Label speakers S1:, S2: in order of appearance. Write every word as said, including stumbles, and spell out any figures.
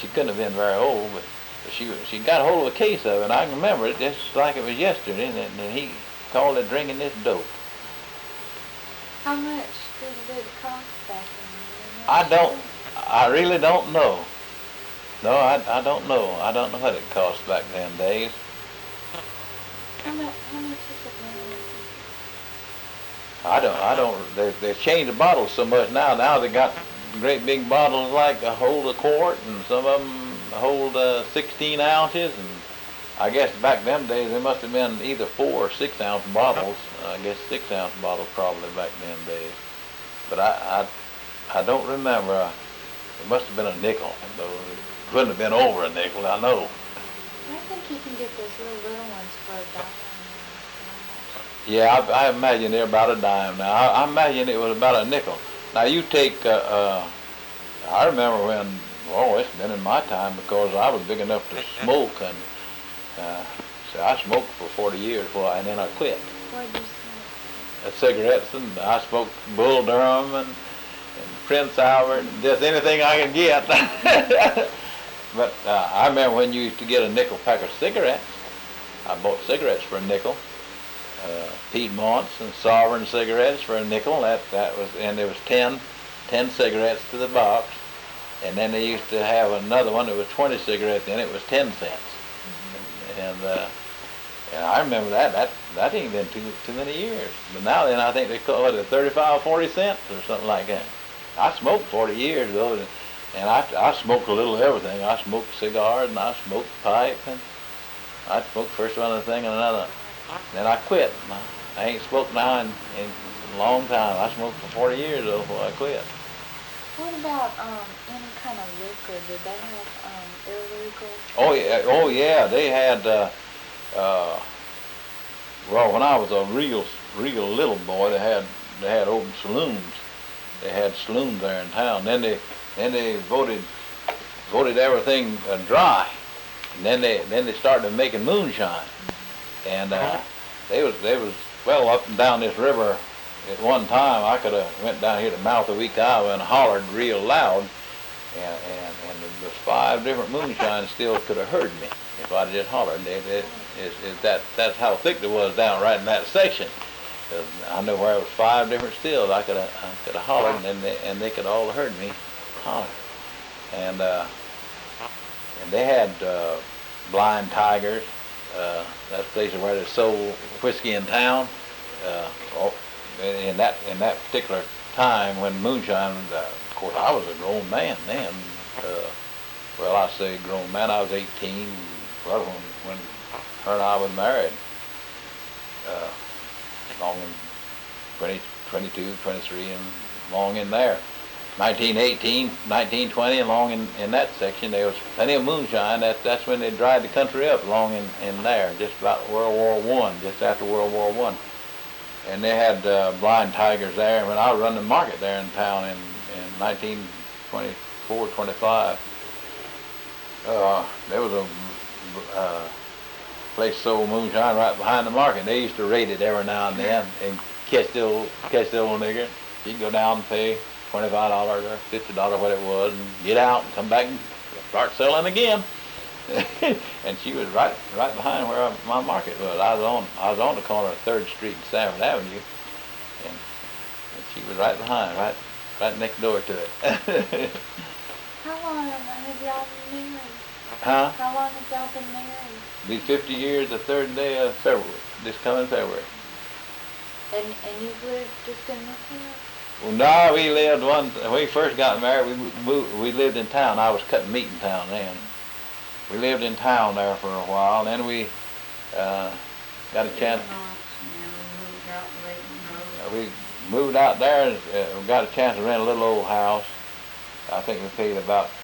S1: she couldn't have been very old, but, but she she got a hold of a case of it, and I can remember it just like it was yesterday, and, and he called it drinking this dope.
S2: How much did it cost back then?
S1: I don't, I really don't know. No, I, I don't know. I don't know what it cost back then days.
S2: How much, how much is it now?
S1: I don't, I don't, they, they've changed the bottles so much now. Now they got great big bottles like a hold a quart, and some of them hold uh, sixteen ounces, and I guess back them days they must have been either four or six ounce bottles. I guess six ounce bottles probably back then days. But I, I, I don't remember. Uh, it must have been a nickel, though. It couldn't have been over a nickel, I know.
S2: I think you can get those little little ones for a dime.
S1: Yeah, I, I imagine they're about a dime now. I, I imagine it was about a nickel. Now you take, uh, uh, I remember when, oh, it's been in my time because I was big enough to smoke, and uh, so I smoked for forty years, well, and then I quit.
S2: What did you smoke?
S1: Uh, cigarettes, and I smoked Bull Durham and, and Prince Albert, and just anything I could get. But uh, I remember when you used to get a nickel pack of cigarettes. I bought cigarettes for a nickel. Uh, Piedmonts and Sovereign cigarettes for a nickel. That that was, and there was ten, ten cigarettes to the box. And then they used to have another one that was twenty cigarettes in it. Was ten cents. Mm-hmm. And uh, and I remember that. That that ain't been too too many years. But now then, I think they call it thirty-five, forty cents or something like that. I smoked forty years though, and I I smoked a little of everything. I smoked cigars and I smoked pipe, and I smoked first one thing and another. Then I quit. I ain't smoked now in, in a long time. I smoked for forty years though before I quit.
S2: What about um, any kind of liquor? Did they have um, illegal?
S1: Oh yeah, oh yeah. They had. Uh, uh, well, when I was a real, real little boy, they had they had open saloons. They had saloons there in town. Then they then they voted voted everything uh, dry, and then they then they started making moonshine. And uh, they was they was well up and down this river. At one time, I could have went down here to mouth of Weak, Iowa, and hollered real loud, and and and the five different moonshines still could have heard me if I'd just hollered. It, it, it, it, that that's how thick it was down right in that section. 'Cause I know where it was five different stills. I could have I could have hollered, and they and they could all have heard me holler. And uh, and they had uh, Blind Tigers. Uh, that's the place where they sold whiskey in town. Uh, in that in that particular time when moonshine, uh, of course, I was a grown man then. Uh, well, I say grown man. I was eighteen. Well, when, when her and I was married, uh, long in twenty, twenty-two, twenty-three, and long in there. nineteen eighteen, nineteen twenty, and long in, in that section, there was plenty of moonshine. That, that's when they dried the country up, long in, in there, just about World War One, just after World War One. And they had uh, Blind Tigers there. And when I was running the market there in town in, in nineteen twenty-four, twenty-five, uh, there was a uh, place sold moonshine right behind the market. They used to raid it every now and then and catch the old, catch the old nigger. You can go down and pay twenty-five dollars or fifty dollars, what it was, and get out and come back and start selling again. And she was right right behind where my market was. I was on I was on the corner of third Street and Sanford Avenue, and, and she was right behind, right right next door to it.
S2: How long have y'all been married?
S1: Huh?
S2: How long have y'all been married?
S1: Be fifty years the third day of February, this coming February.
S2: And and you've lived just in this house?
S1: Well, no, we lived one. When we first got married, we moved. We lived in town. I was cutting meat in town then. We lived in town there for a while. Then we uh, got a chance. Uh, we moved out there and uh, got a chance to rent a little old house. I think we paid about